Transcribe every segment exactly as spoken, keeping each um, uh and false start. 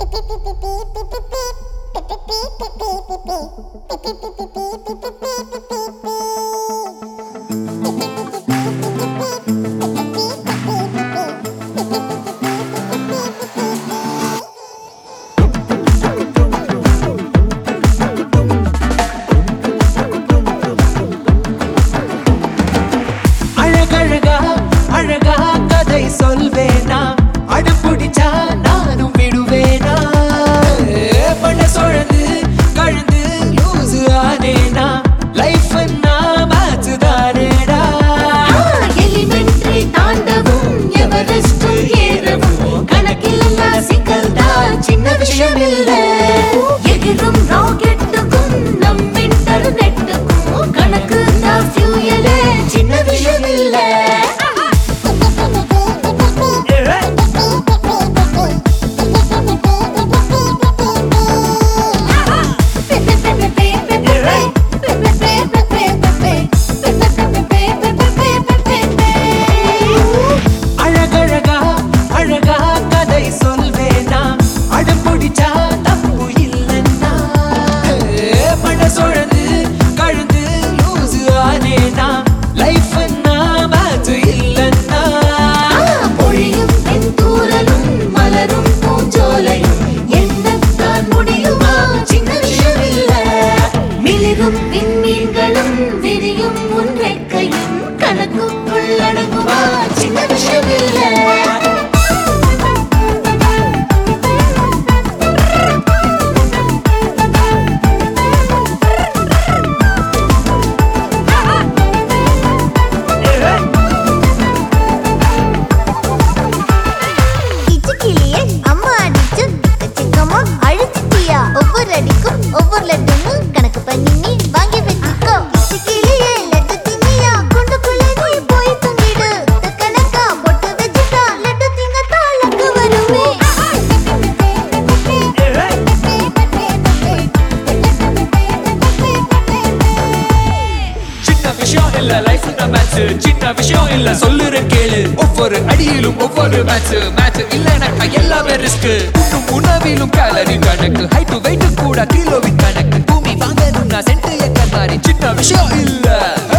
சின்ன விஷயம் இல்ல சொல்லுறேன் கேளு ஒவ்வொரு அடியிலும் ஒவ்வொரு மேட்ச் மேட்ச் இல்லைனாக்கா எல்லாமே ரிஸ்க் உண்ணும் உணவிலும் கேலரி கணக்கு ஹைட் வெயிட் கூட கிலோவின் கணக்கு பூமி வாங்கணும்னா சென்ட் ஏக்கர் மாதிரி சின்ன விஷயம் இல்ல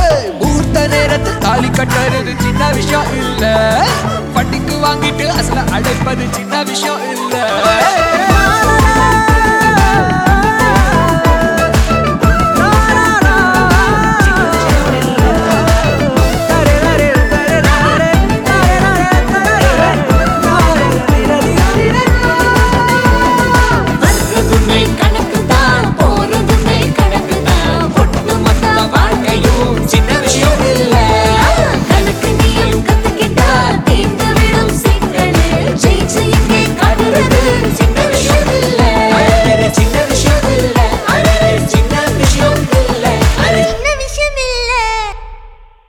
ஊர்த்த நேரத்தில் தாலி கட்டுறது சின்ன விஷயம் இல்ல வட்டிக்கு வாங்கிட்டு அசல அடைப்பது சின்ன விஷயம் இல்ல